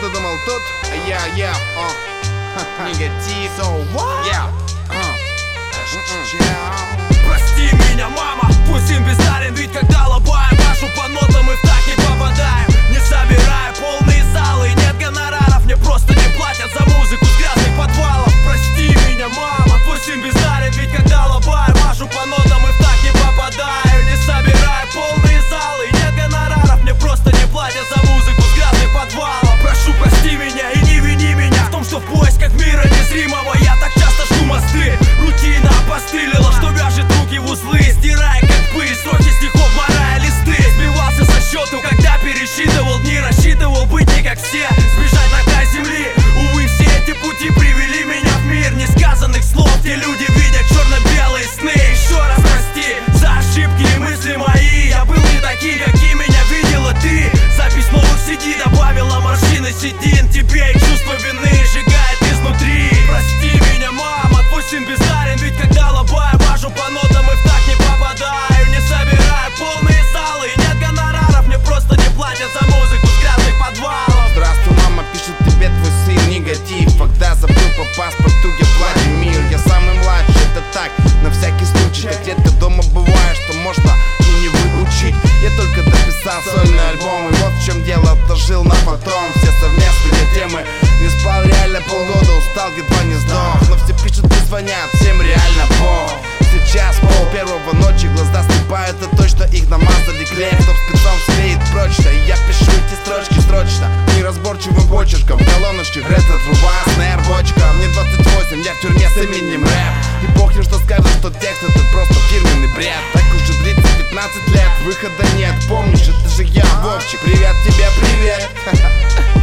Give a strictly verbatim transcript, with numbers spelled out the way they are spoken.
ты думал тут? Я, я, о, негатив, so what? Yeah. Прости меня, мама, пусть им бездарен, ведь когда лобаем вашу по нотам мы в так не попадаем. Не собираю полные залы, нет гонораров, мне просто не платят за музыку с грязных подвалов. Прости меня, мама, пусть им бездарен, ведь когда лобаем вашу по нотам мы в так не попадаю. Не собираю полные залы, нет гонораров, мне просто не платят за музыку с грязных подвалов. Прошу, прости меня и не вини меня в том, что в поисках мира незримого я так часто жгу мосты. Рутина опостылила, что вяжет руки в узлы, стирая как пыль строки стихов, морая листы. Сбивался со счету, когда пересчитывал дни, рассчитывал быть не как все, сбежать на край земли. Увы, все эти пути привели меня в мир несказанных слов, где люди видят черно-белые сны. Еще раз прости за ошибки и мысли мои, я был не таким, каким меня видела ты. Запись новых си ди добавила морщины седин, тебе и чувство вины сжигает изнутри. Прости меня, мама, твой сын бездарен, ведь когда лобаю вашу по нотам и в так не попадаю. Не собираю полные залы, нет гонораров, мне просто не платят за музыку с грязных подвалов. Здравствуй, мама, пишет тебе твой сын негатив. Когда забыл по паспорту, я Владимир. Я самый младший, это так, на всякий случай. Так редко дома бываю, что можно и не выучить. Я только дописал сольный альбом, и вот в чем дело, отложил на потом все совместные темы. Не спал реально полгода, устал, едва не сдох. Но все пишут и звонят, всем реально бог. Сейчас пол первого ночи, глаза слепают, и точно их намазали клеем, чтоб спецом склеит прочно. И я пишу эти строчки строчно, неразборчивым почерком. Колоночки, грета, труба, снэр, бочка. Мне двадцать восемь, я в тюрьме с именем рэп. И похер, что скажут, что текст это просто фирменный бред. Так уже длится пятнадцать лет, выхода нет, помнишь, это же я, Вовчик. Привет тебе, привет.